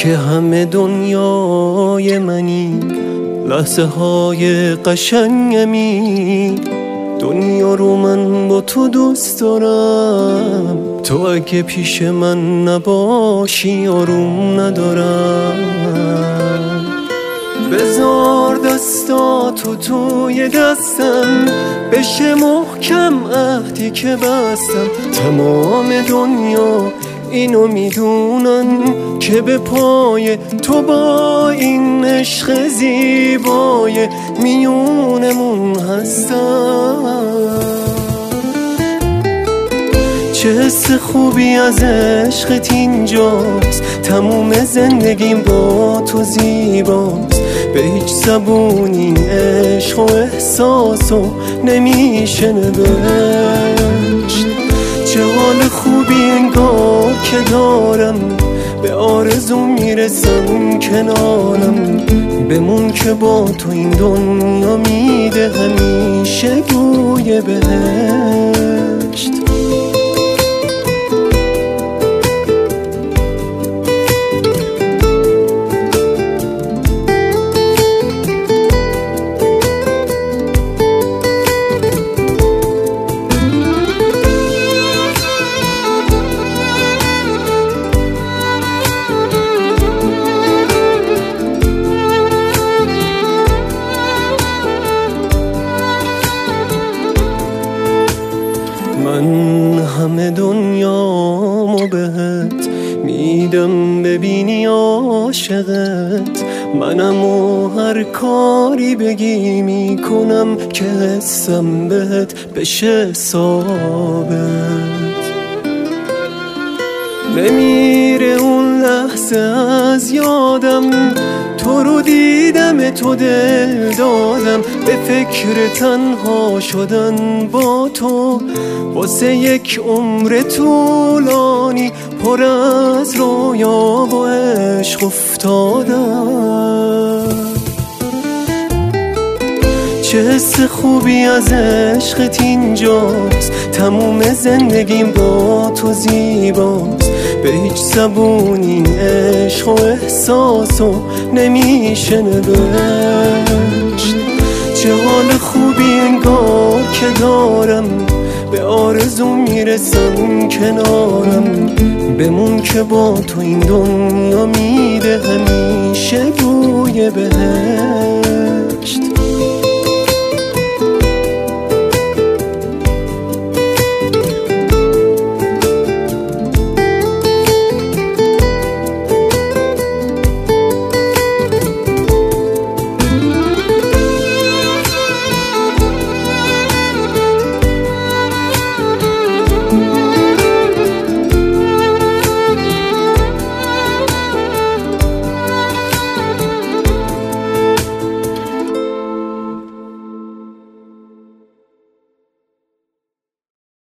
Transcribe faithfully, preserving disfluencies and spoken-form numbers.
که همه دنیای منی، لحظه های قشنگمی. دنیا رو من با تو دوست دارم، تو اگه پیش من نباشی آروم ندارم. بذار دستاتو توی دستم، بشه محکم عهدی که بستم. تمام دنیا اینو میدونن که به پای تو با این عشق زیبای میونمون هستم. چه حس خوبی از عشقت اینجاست، تموم زندگیم با تو زیباست. به هیچ زبون این عشق و احساسو نمیشه نوشت. چه حال خوبی انگار که دارم، به آرزو میرسم کنارم. بمون که با تو این دنیا میده همیشه بوی بهشت. من همه دنیامو بهت میدم ببینی عاشقت منم، و هر کاری بگی میکنم که حسم بهت بشه ثابت. نمیره اون لحظه از یادم، تو رو دیدم تو دل دادم. به فکر تنها شدن با تو واسه یک عمر طولانی پر از رویا و عشق افتادم. چه حس خوبی از عشقت اینجاست، تموم زندگیم با تو زیباست. به هیچ زبون این عشق و احساسو نمیشه نوشت. چه حال خوبی انگار که دارم، به آرزو میرسم کنارم. بمون که با تو این دنیا میده همیشه بوی بهشت.